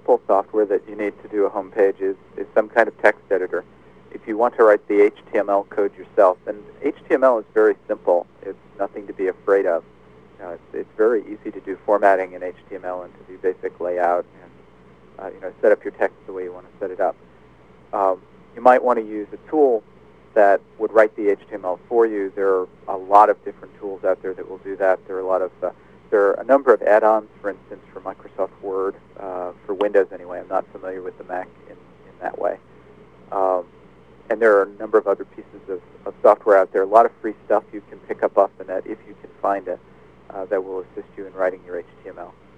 simple software that you need to do a home page is some kind of text editor. If you want to write the HTML code yourself, and HTML is very simple. It's nothing to be afraid of. It's very easy to do formatting in HTML and to do basic layout and set up your text the way you want to set it up. You might want to use a tool that would write the HTML for you. There are a lot of different tools out there that will do that. There are a number of add-ons, for instance, for Microsoft Word, for Windows anyway. I'm not familiar with the Mac in that way. And there are a number of other pieces of software out there. A lot of free stuff you can pick up off the net if you can find it that will assist you in writing your HTML.